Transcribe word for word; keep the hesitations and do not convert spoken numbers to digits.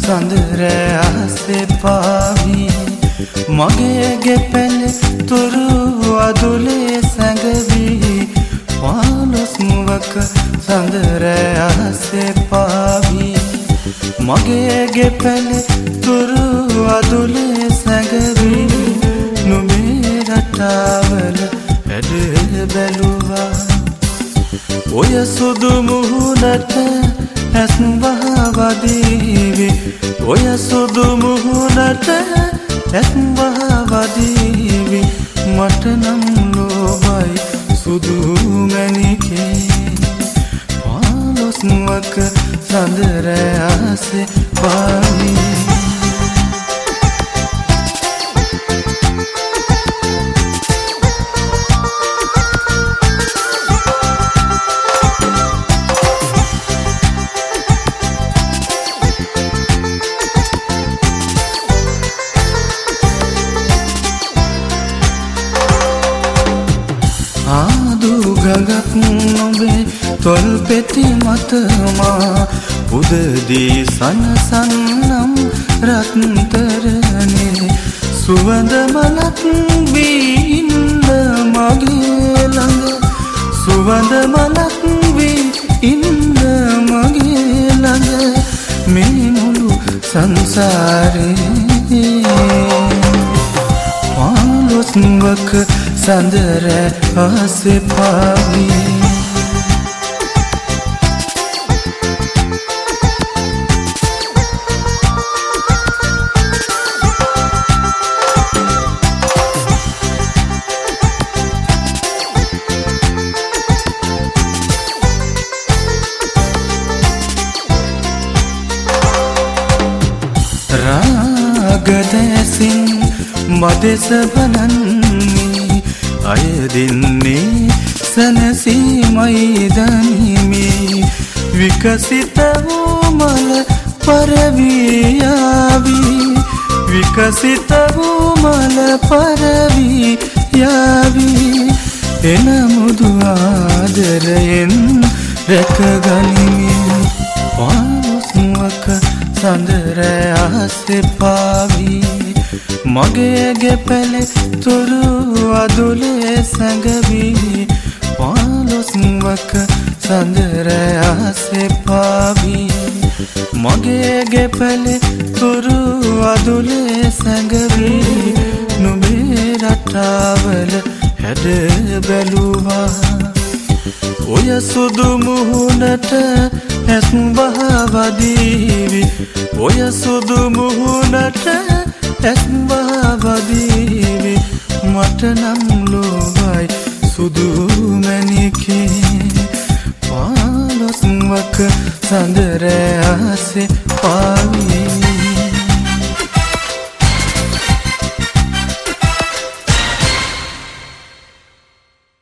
සඳර ආසේ පාවි මගේ ගෙපෙල තුරු අදුලේ සැඟවි පාලොස් මුවක සඳර ආසේ පාවි මගේ ගෙපෙල තුරු අදුලේ සැඟවි නුඹේ රටාවල වැඩ බැලුවා ඔය සුදු මුහුණට ඇස් වහවදීවි ඔය සුදු මුහුණට ඇස් වහවදීවි මට නම් ලෝභයි සුදු මැණිකේ පාලොස් මුවක සඳර ආසේ පාවි ගඟක් නොබේ තොල් පෙති මතමා උදදී සනසන්නම් රත්තරනේ සුවඳ මලක් වී ඉන්න මගේ ළඟ සුවඳ මලක් වී ඉන්න මගේ ළඟ මේ මුළු සංසාරේ පාලොස් මුවක සඳර ආසේ පාවි රාගදැසින් මදෙස බලන්නේ අය දෙන්නේ සනසීමයි දනිමි විකසිත වූ මල පරවියාවි විකසිත වූ මල පරවියාවි එන මුදු ආදරයෙන් රැකගනිමි පාලොස් මුවක සඳර ආසේ පාවි මගේ ගෙපෙල තුරු අදුලේ සැඟවි පාලොස් මුවක සඳර ආසේ පාවි මගේ ගෙපෙල තුරු අදුලේ සැඟවි නුඹේ රටාවල හැඩ බැලුවා ඔය සුදු මුහුණට ඇස් වහවදීවි ඔය සුදු මුහුණට ඇස් වහවදීවි මට නම් ලෝභයි සුදු මැණිකේ පාලොස් මුවක සඳර ආසේ පාවි